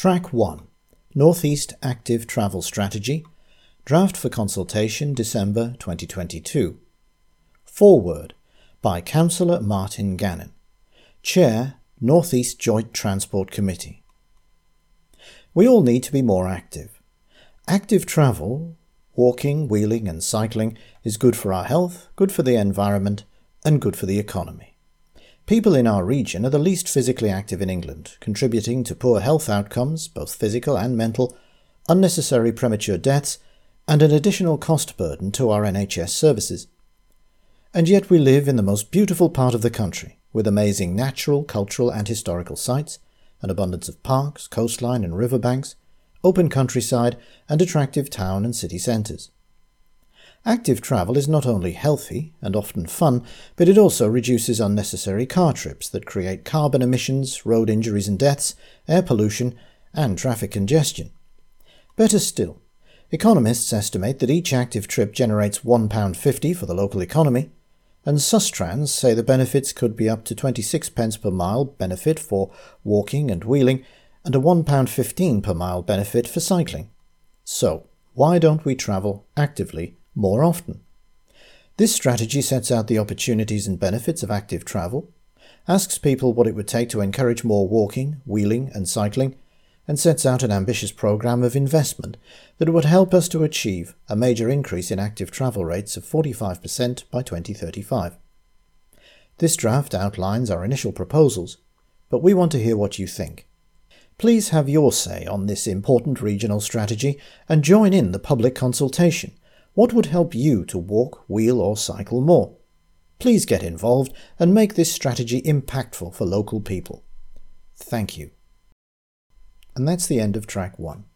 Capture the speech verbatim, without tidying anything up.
Track one. North East Active Travel Strategy. Draft for consultation December twenty twenty-two. Foreword by Councillor Martin Gannon, Chair, North East Joint Transport Committee. We all need to be more active. Active travel, walking, wheeling and cycling, is good for our health, good for the environment and good for the economy. People in our region are the least physically active in England, contributing to poor health outcomes, both physical and mental, unnecessary premature deaths, and an additional cost burden to our N H S services. And yet we live in the most beautiful part of the country, with amazing natural, cultural and historical sites, an abundance of parks, coastline and riverbanks, open countryside and attractive town and city centres. Active travel is not only healthy and often fun, but it also reduces unnecessary car trips that create carbon emissions, road injuries and deaths, air pollution and traffic congestion. Better still, economists estimate that each active trip generates one pound fifty for the local economy, and Sustrans say the benefits could be up to twenty-six pence per mile benefit for walking and wheeling, and a one pound fifteen per mile benefit for cycling. So, why don't we travel actively more often? This strategy sets out the opportunities and benefits of active travel, asks people what it would take to encourage more walking, wheeling and cycling, and sets out an ambitious programme of investment that would help us to achieve a major increase in active travel rates of forty-five percent by twenty thirty-five. This draft outlines our initial proposals, but we want to hear what you think. Please have your say on this important regional strategy and join in the public consultation. What would help you to walk, wheel or cycle more? Please get involved and make this strategy impactful for local people. Thank you. And that's the end of track one.